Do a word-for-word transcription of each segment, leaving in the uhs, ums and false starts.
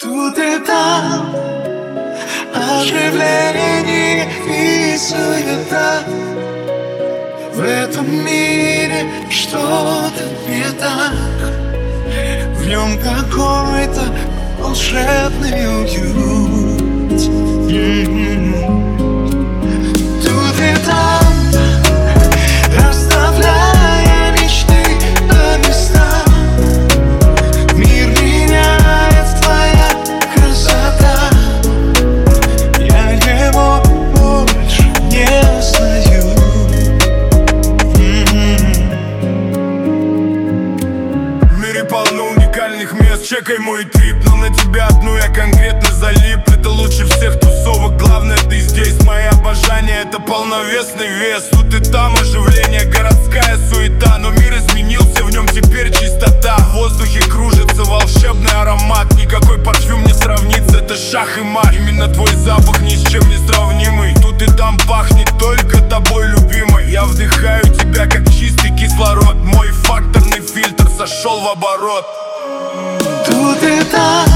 Тут и там оживление и суета. В этом мире что-то не так. В нем какой-то волшебный уют. Mm-hmm. Тут и там, расставляя мечты по местам, мир меняет твоя красота. Я его больше не узнаю. В мире полно уникальных мест, чекай мой трип. Но на тебя одну я конкретно залип. Это лучше всех тусовок, главное ты здесь. Мое обожание — это полновесный вес. Тут и там оживление, городская суета. Но мир изменился, в нем теперь чистота. В воздухе кружится волшебный аромат. Никакой парфюм не сравнится, это шах и мат. Именно твой запах ни с чем не сравнимый. Тут и там пахнет только тобой, любимой. Я вдыхаю тебя, как чистый кислород. Мой факторный фильтр сошел в оборот. Тут и там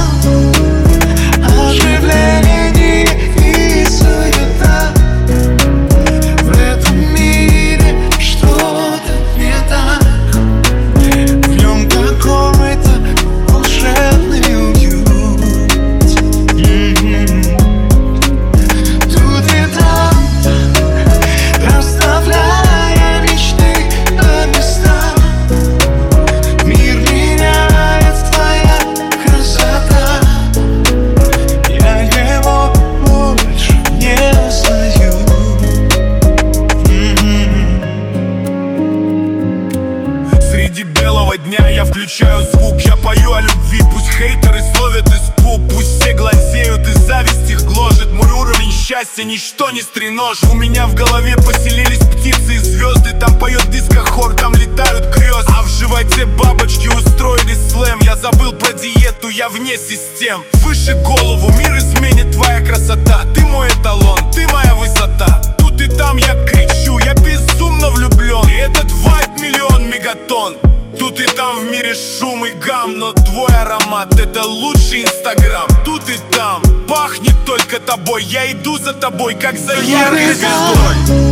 оживление и суета. В этом мире что-то не так. В нем какой-то волшебный уют. Mm-hmm. Тут и там, расставляя мечты по местам, мир меняет твоя красота. Я его больше не узнаю. Mm-hmm. Среди белого дня я включаю звук. Я пою о любви, пусть хейтеры словят испуг. Пусть все глазеют и зависть их гложет. Мой уровень счастья ничто не стреножит. У меня в голове поселились птицы и звезды. Там поет дискохор, там летают грезы. А в животе бабочки устроили слэм. Я забыл про диету, я вне систем. Выше голову, мир изменит твоя красота. Ты мой эталон, ты моя высота. Тут и там я кричу, я безумно влюблен. И этот вайб миллион мегатон. Тут и там в мире шум и гам, но твой аромат — это лучший инстаграм. Тут и там пахнет только тобой. Я иду за тобой, как за яркой звездой.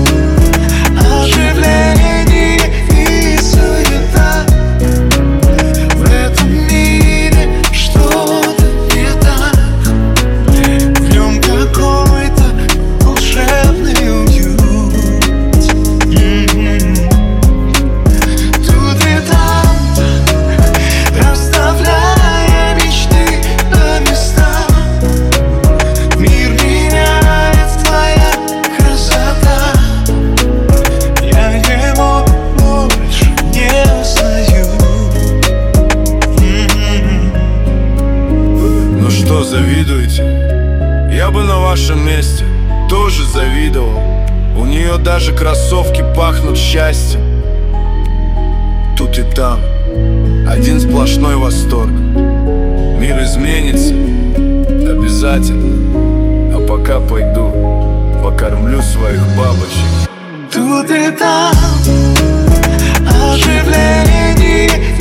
Оживление и суета. В этом мире что-то не так. В нем какой-то волшебный уют. Mm-hmm. Тут и там, расставляя мечты по местам, мир меняет твоя красота. Я его больше не узнаю. Mm-hmm. Ну что, завидуете? Я бы на вашем месте тоже завидовал. У нее даже кроссовки пахнут счастьем. Тут и там один сплошной восторг. Мир изменится обязательно. А пока пойду покормлю своих бабочек. Тут и там оживление